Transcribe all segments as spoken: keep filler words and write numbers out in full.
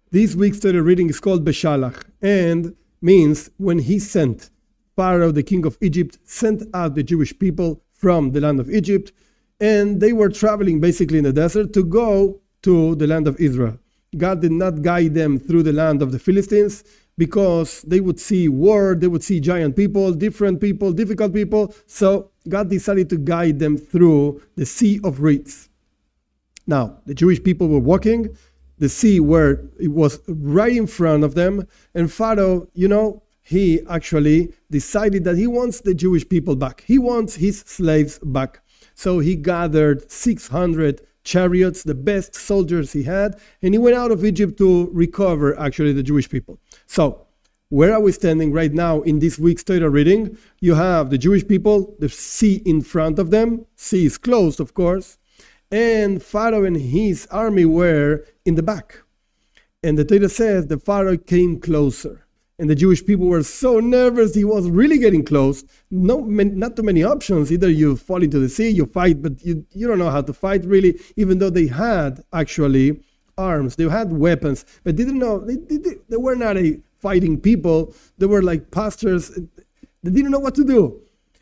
This week's Torah reading is called Beshalach and means when he sent. Pharaoh, the king of Egypt, sent out the Jewish people from the land of Egypt, and they were traveling basically in the desert to go to the land of Israel. God did not guide them through the land of the Philistines because they would see war, they would see giant people, different people, difficult people. So God decided to guide them through the Sea of Reeds. Now, the Jewish people were walking, the sea where it was right in front of them, and Pharaoh, you know, he actually decided that he wants the Jewish people back. He wants his slaves back. So he gathered six hundred chariots, the best soldiers he had, and he went out of Egypt to recover actually the Jewish people. So where are we standing right now in this week's Torah reading? You have the Jewish people, the sea in front of them. Sea is closed, of course. And Pharaoh and his army were in the back. And the Torah says the Pharaoh came closer. And the Jewish people were so nervous, he was really getting close. No, not too many options. Either you fall into the sea, you fight, but you, you don't know how to fight really, even though they had actually arms. They had weapons, but they didn't know, they, they, they were not a fighting people. They were like pastors. They didn't know what to do.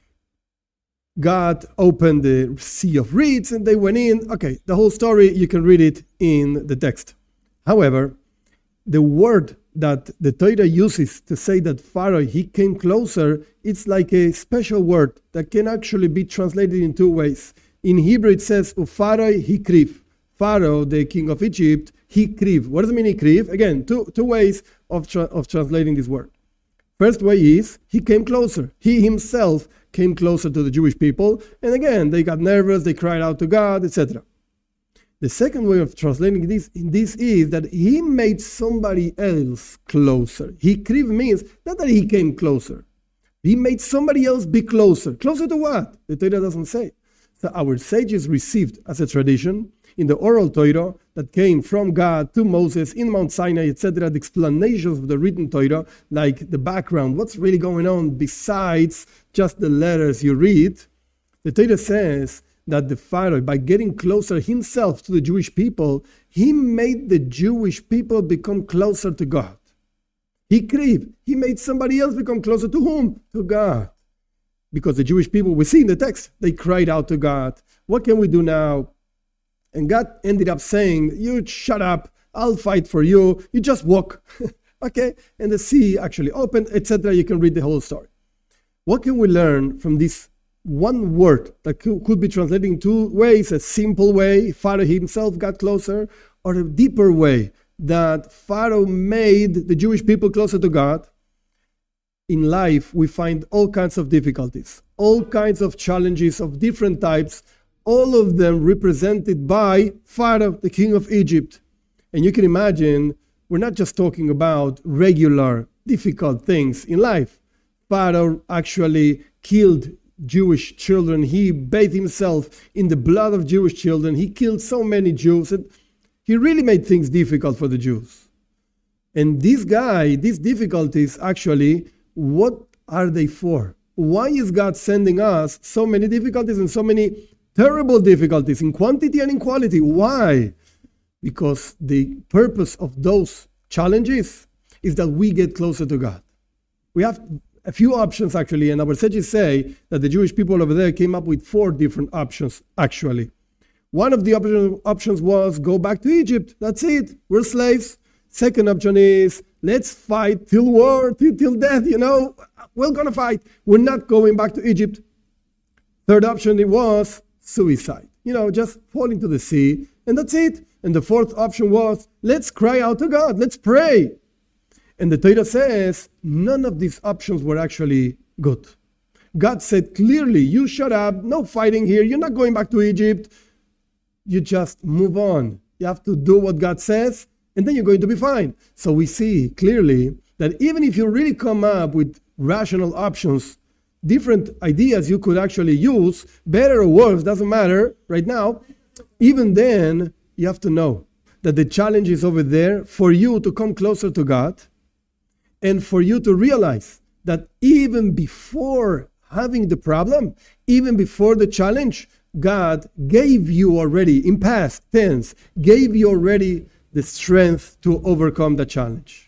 God opened the Sea of Reeds and they went in. Okay, the whole story, you can read it in the text. However, the word that the Torah uses to say that Pharaoh, he came closer, it's like a special word that can actually be translated in two ways. In Hebrew, it says, Pharaoh hikriv. Pharaoh, the king of Egypt, hikriv. What does it mean, hikriv? Again, two, two ways of, tra- of translating this word. First way is, he came closer. He himself came closer to the Jewish people. And again, they got nervous, they cried out to God, et cetera. The second way of translating this, this is that he made somebody else closer. Hikriv means not that he came closer. He made somebody else be closer. Closer to what? The Torah doesn't say. So our sages received as a tradition in the oral Torah that came from God to Moses in Mount Sinai, et cetera, the explanations of the written Torah, like the background, what's really going on besides just the letters you read. The Torah says that the Pharaoh, by getting closer himself to the Jewish people, he made the Jewish people become closer to God. He cried. He made somebody else become closer to whom? To God. Because the Jewish people, we see in the text, they cried out to God. What can we do now? And God ended up saying, you shut up, I'll fight for you, you just walk. Okay? And the sea actually opened, et cetera. You can read the whole story. What can we learn from this one word that could be translated in two ways? A simple way, Pharaoh himself got closer, or a deeper way, that Pharaoh made the Jewish people closer to God. In life, we find all kinds of difficulties, all kinds of challenges of different types, all of them represented by Pharaoh, the king of Egypt. And you can imagine, we're not just talking about regular, difficult things in life. Pharaoh actually killed Jewish children. He bathed himself in the blood of Jewish children. He killed so many Jews. And he really made things difficult for the Jews. And this guy, these difficulties, actually, what are they for? Why is God sending us so many difficulties and so many terrible difficulties in quantity and in quality? Why? Because the purpose of those challenges is that we get closer to God. We have a few options actually, and our sages say that the Jewish people over there came up with four different options actually. One of the op- options was go back to Egypt. That's it. We're slaves. Second option is let's fight till war, till, till death, you know. We're going to fight. We're not going back to Egypt. Third option it was suicide. You know, just fall into the sea and that's it. And the fourth option was let's cry out to God. Let's pray. And the Torah says none of these options were actually good. God said clearly, you shut up, no fighting here, you're not going back to Egypt. You just move on. You have to do what God says, and then you're going to be fine. So we see clearly that even if you really come up with rational options, different ideas you could actually use, better or worse, doesn't matter right now, even then you have to know that the challenge is over there for you to come closer to God, and for you to realize that even before having the problem, even before the challenge, God gave you already, in past tense, gave you already the strength to overcome the challenge.